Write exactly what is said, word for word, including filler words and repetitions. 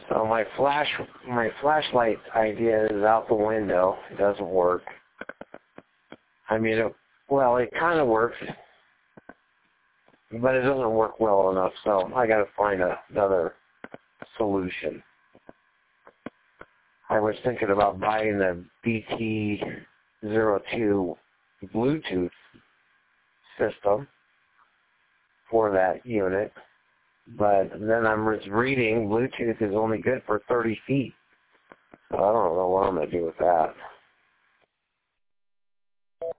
So my flash, my flashlight idea is out the window. It doesn't work. I mean, it, well, it kind of works, but it doesn't work well enough. So I got to find a, another solution. I was thinking about buying the B T zero two Bluetooth system for that unit, but then I'm just reading Bluetooth is only good for thirty feet. So I don't know what I'm going to do with that.